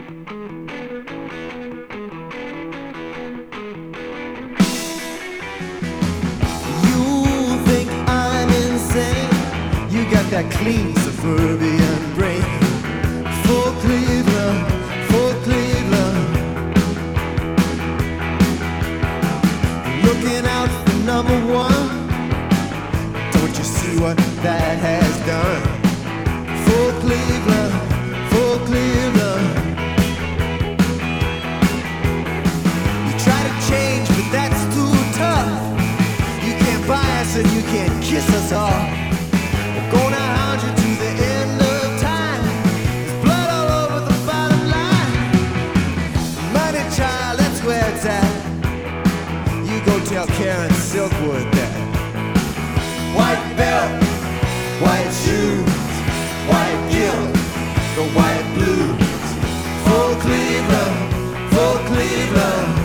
You think I'm insane? You got that clean suburban brain. For Cleveland, for Cleveland, looking out for number one. Don't you see what that has done? For Cleveland, for Cleveland. You try to change, but that's too tough. You can't buy us and you can't kiss us off. We're gonna hound you to the end of time. There's blood all over the bottom line. Money, child, that's where it's at. You go tell Karen Silkwood that. White belt, white shoes, white guilt, the white blues. For Cleveland, for Cleveland.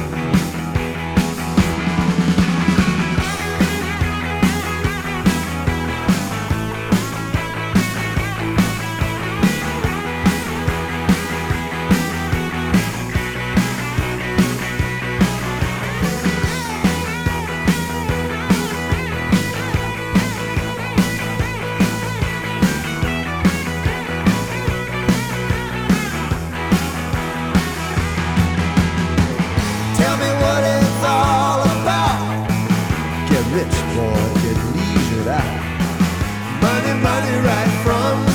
Tell me what it's all about. Get rich, boy, get leisured out. Money, money right from